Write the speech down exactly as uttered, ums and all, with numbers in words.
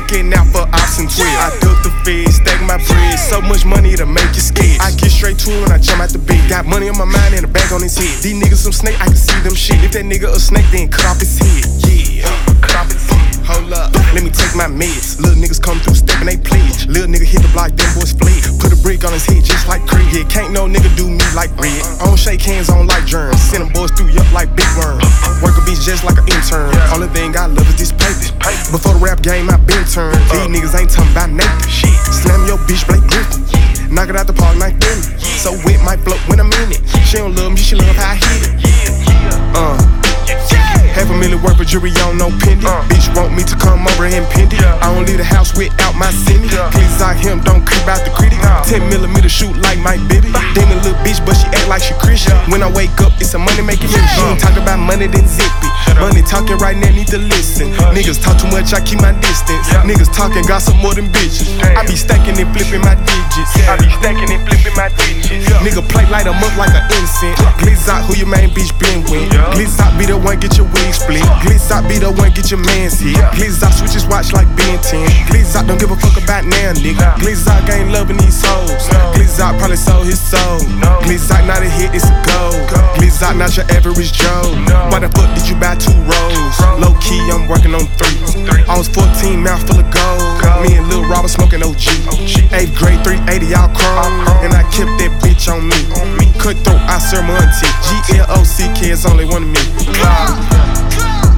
looking out for ops and twelve. I duck the feds, stack my bread. So much money to make you scared. I get straight to it when I jump out the bed. Got money on my mind and a bag on his head. These niggas some snake, I can see them shit. If that nigga a snake, then cut off his head. Yeah, cut off his head. Hold up, let me take my meds. Little niggas come through steppin' they pledge. Little nigga hit the block, them boys fled. Put a brick on his head just like Craig. Yeah, can't no nigga do me like Red. I don't shake hands on like germs. Send them boys through yup like big worms. Work a bitch just like an intern. Only thing I love is this paper. Before the rap game, I been turned. These niggas ain't talking about Nathan. Slam your bitch, Blake Griffin. Knock it out the park like Philly. So wet might float when I'm in it. She don't love me, she love how I hit it. Uh. Half a million worth of jewelry on no pendant. Uh. Bitch want me to come over and pin it. Yeah. I don't leave the house without my semi. Yeah. Please out him, don't creep out the critic. Nah. ten millimeter shoot like Mike Bibby. Bah. Then a little bitch, but she act like she Christian. Yeah. When I wake up, it's a money making yeah. She ain't talk about money, then zip it. Money talking right now, need to listen. Uh. Niggas talk too much, I keep my distance. Yeah. Niggas talking, got some more than bitches. Damn. I be stacking and flipping my digits. Yeah. I be stacking and flipping my digits. Yeah. Nigga play light em up like an incense. Glitz out, who your main bitch been with. Yeah. Glitz out, be the one, get your wig split. Glitz out, be the one, get your mans hit. Glitz out, switch his watch like Ben ten. Glitz out, don't give a fuck about now, nigga. Glitz out, ain't loving these hoes. Glitz out, probably sold his soul. Glitz out, not a hit, it's a goal. Glitz out, not your average Joe. Why the fuck did you buy two rolls? Low key, I'm working on three. I was fourteen, mouth full of gold. Me and Lil Robert smoking O G. Eighth grade, three eighty, all chrome. And I kept that bitch on me. Cutthroat, I serve my auntie. G L O C kids only one of me.